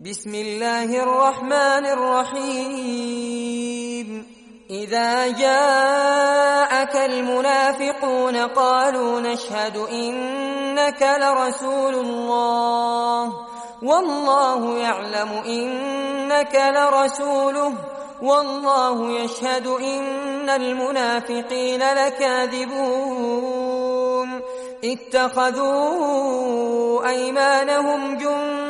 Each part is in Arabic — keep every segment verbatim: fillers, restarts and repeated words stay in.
بسم الله الرحمن الرحيم إذا جاءك المنافقون قالوا نشهد إنك لرسول الله والله يعلم إنك لرسوله والله يشهد إن المنافقين لكاذبون اتخذوا أيمانهم جنة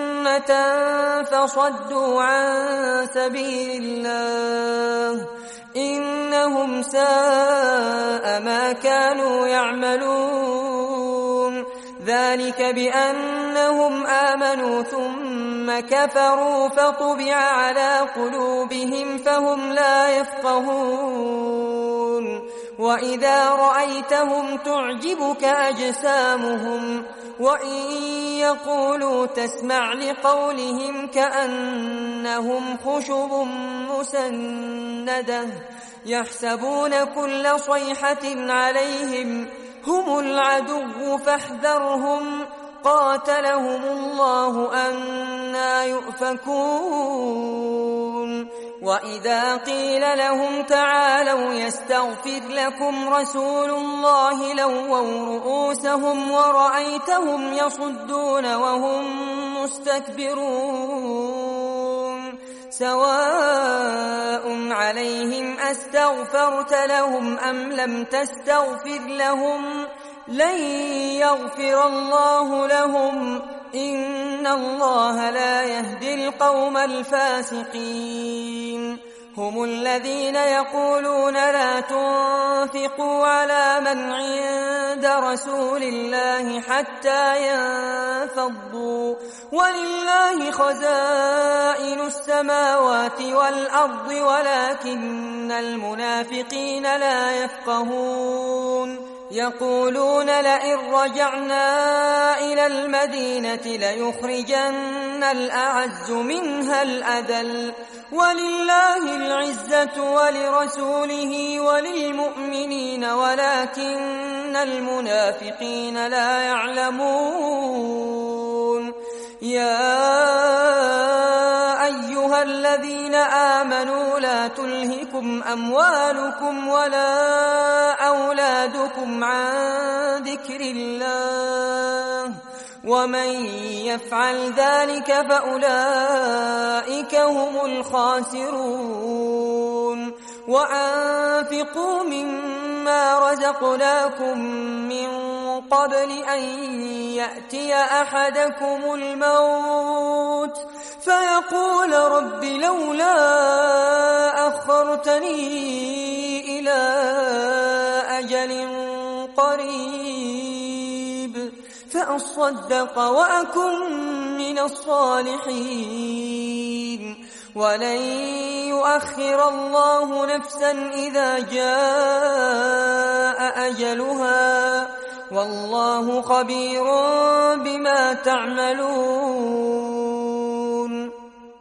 فصدوا عن سبيل الله إنهم ساء ما كانوا يعملون ذلك بأنهم آمنوا ثم كفروا فطبع على قلوبهم فهم لا يفقهون وإذا رأيتهم تعجبك أجسامهم وإن يقولوا تسمع لقولهم كأنهم خشب مسندة يحسبون كل صيحة عليهم هم العدو فاحذرهم قاتلهم الله أنى يؤفكون وإذا قيل لهم تعالوا يستغفر لكم رسول الله لووا رؤوسهم ورأيتهم يصدون وهم مستكبرون سواء عليهم أستغفرت لهم أم لم تستغفر لهم لن يغفر الله لهم إن الله لا يهدي القوم الفاسقين هم الذين يقولون لا تنفقوا على من عند رسول الله حتى ينفضوا ولله خزائن السماوات والأرض ولكن المنافقين لا يفقهون يقولون لئن رجعنا إلى المدينة ليخرجن الأعز منها الأذل ولله العزة ولرسوله وللمؤمنين ولكن المنافقين لا يعلمون يا أيها الذين آمنوا لا تلهكم أموالكم ولا أولادكم عن ذكر الله ومن يفعل ذلك فأولئك هم الخاسرون وأنفقوا مما رزقناكم من قبل أن يأتي أحدكم الموت فيقول رب لولا أخرتني إلى أجل قريب فأصدق وأكن من الصالحين ولن يؤخر الله نفسا إذا جاء أجلها والله خبير بما تعملون